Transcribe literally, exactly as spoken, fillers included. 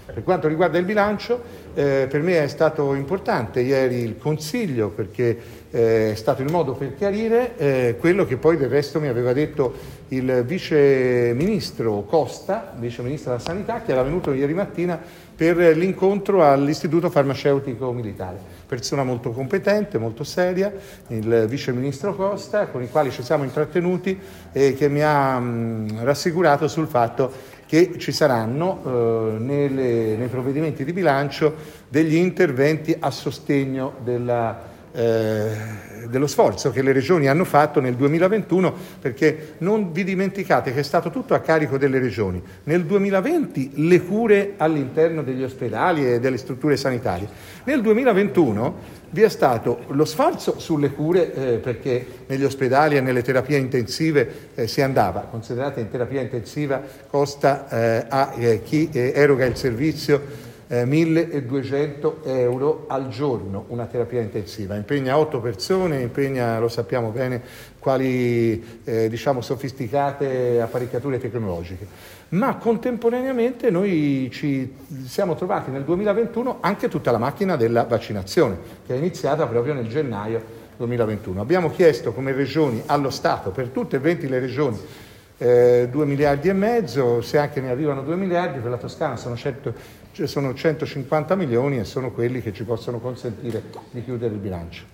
Per quanto riguarda il bilancio, eh, per me è stato importante ieri il Consiglio, perché eh, è stato il modo per chiarire eh, quello che poi del resto mi aveva detto il vice ministro Costa, vice ministro della Sanità, che era venuto ieri mattina per l'incontro all'Istituto Farmaceutico Militare. Persona molto competente, molto seria, il vice ministro Costa, con i quali ci siamo intrattenuti e che mi ha mh, rassicurato sul fatto che ci saranno eh, nelle, nei provvedimenti di bilancio degli interventi a sostegno della, eh, dello sforzo che le regioni hanno fatto nel duemilaventuno, perché non vi dimenticate che è stato tutto a carico delle regioni. Nel duemilaventi le cure all'interno degli ospedali e delle strutture sanitarie. Nel duemilaventuno vi è stato lo sforzo sulle cure eh, perché negli ospedali e nelle terapie intensive eh, si andava, considerate in terapia intensiva costa eh, a eh, chi eh, eroga il servizio eh, milleduecento euro al giorno una terapia intensiva, impegna otto persone, impegna, lo sappiamo bene, quali eh, diciamo sofisticate apparecchiature tecnologiche. Ma contemporaneamente noi ci siamo trovati nel duemilaventuno anche tutta la macchina della vaccinazione, che è iniziata proprio nel gennaio duemilaventuno. Abbiamo chiesto come regioni allo Stato, per tutte e venti le regioni, eh, due miliardi e mezzo, se anche ne arrivano due miliardi, per la Toscana sono, cento, cioè sono centocinquanta milioni e sono quelli che ci possono consentire di chiudere il bilancio.